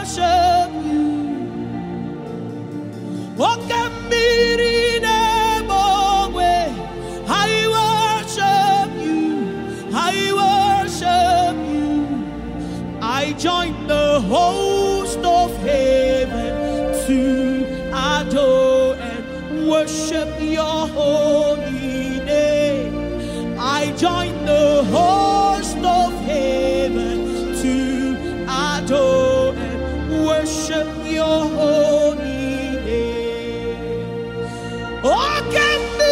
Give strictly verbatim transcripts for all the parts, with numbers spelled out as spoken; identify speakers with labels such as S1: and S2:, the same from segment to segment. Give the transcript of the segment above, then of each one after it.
S1: worship you. I worship you. I worship you. I join the host of heaven to adore and worship your holy name. I join the host of heaven to adore and worship your holy name. Oh, can be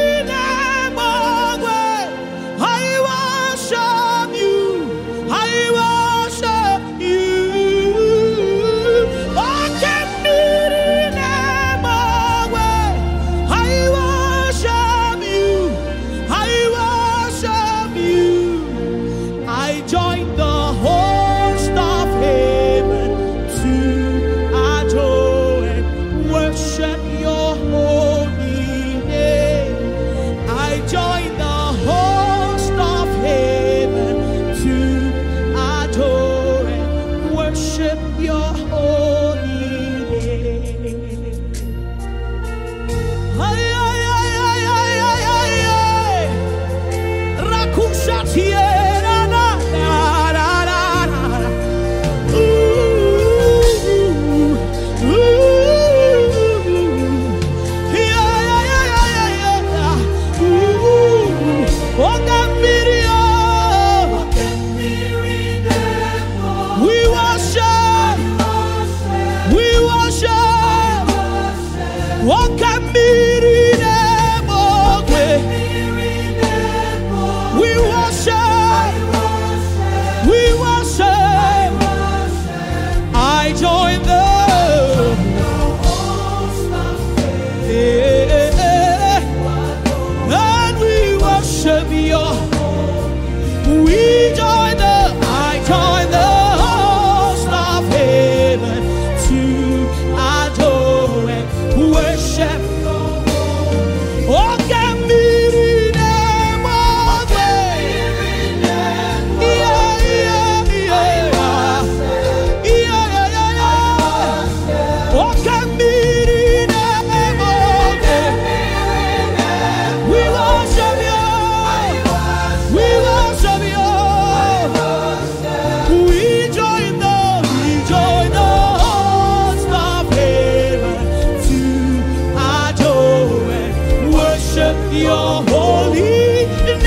S1: your holy name.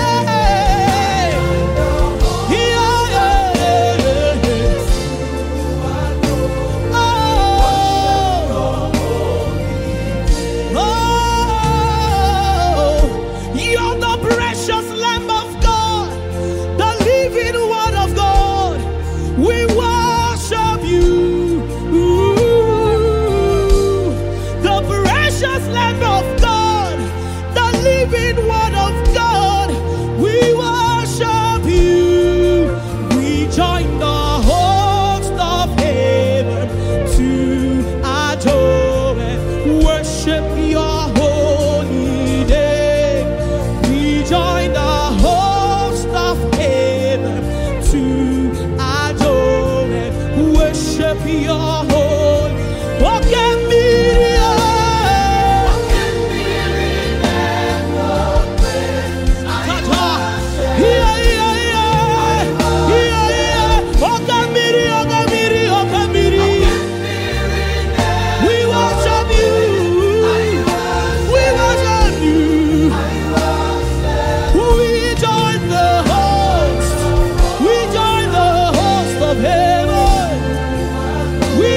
S1: Yeah, yeah, yeah. Oh, oh, you're the precious Lamb of God, the living Word of God. We worship you. Ooh, the precious Lamb of God, living Word of God, we worship you. We join the host of heaven to adore and worship your holy name. We join the host of heaven to adore and worship your holy name. What can be we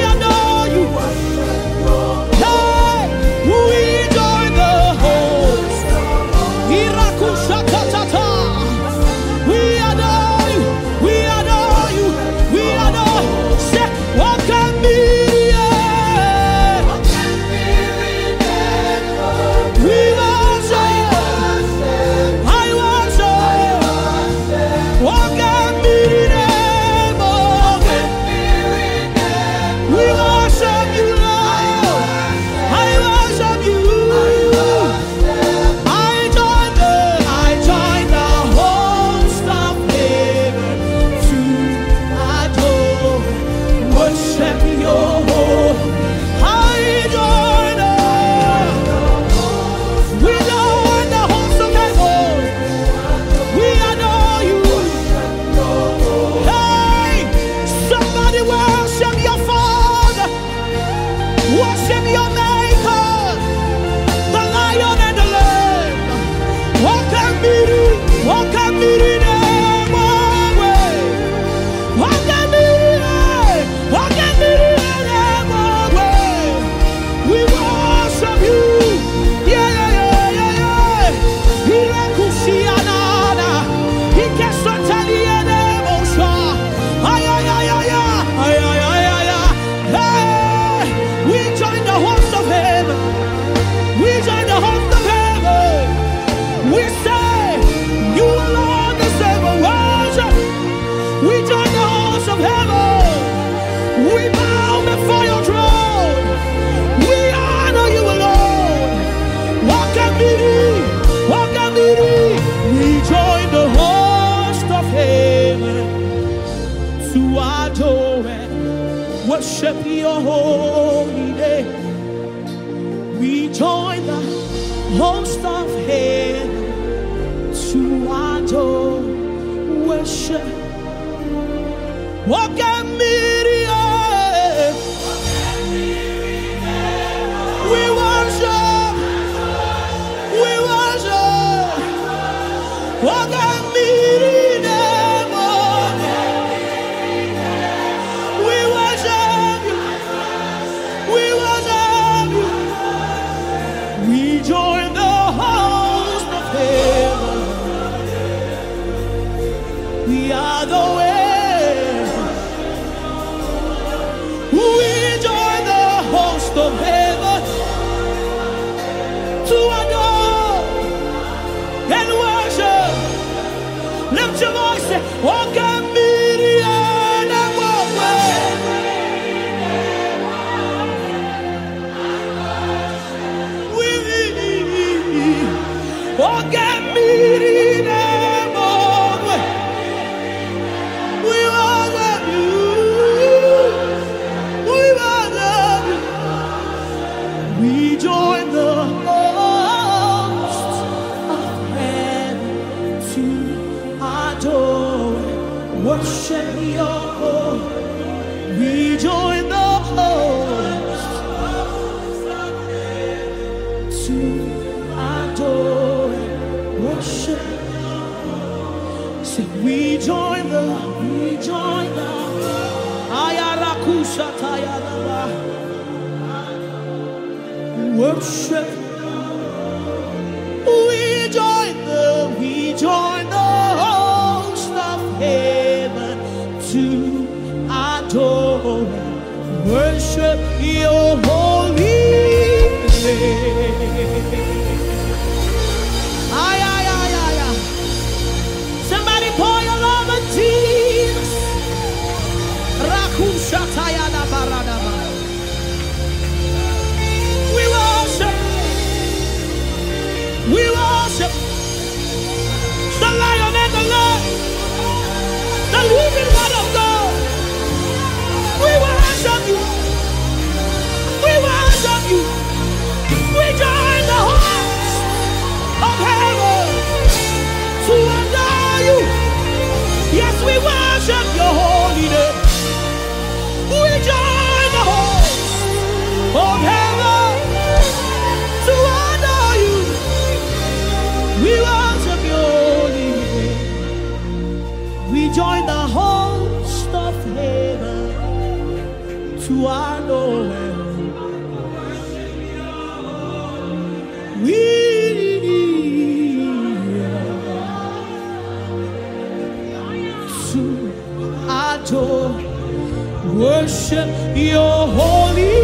S1: your holy. I join the, we join the host of heaven. We adore you. Hey, somebody worship your Father. Worship your Maker, the Lion and the Lamb. Walk and be, walk and be. Worship your holy name. We join the host of heaven to adore, worship. Walk and Miriam. We worship. We worship. Walk and Miriam. Walk and Miriam and walk away. Walk and Miriam and walk away. We worship you. We worship you. We join the host of heaven to adore, worship your holy. We join the host to adore, worship. Say we join the, we join the Ayarakusha Tayalaba, worship. We join the, we join the heaven to adore, worship your holy name. Ay, ay, ay, ay, ay. Somebody pour your love on Jesus. Rakushataya la baradaba. We worship, we worship the Lion and the Lamb, the living word of God. We worship you. We worship you. We join the host of heaven to adore you. Yes, we worship your holy name. We join the host of heaven to adore you. We worship your holy name. We join the host of heaven to adore him. We to adore, worship your holy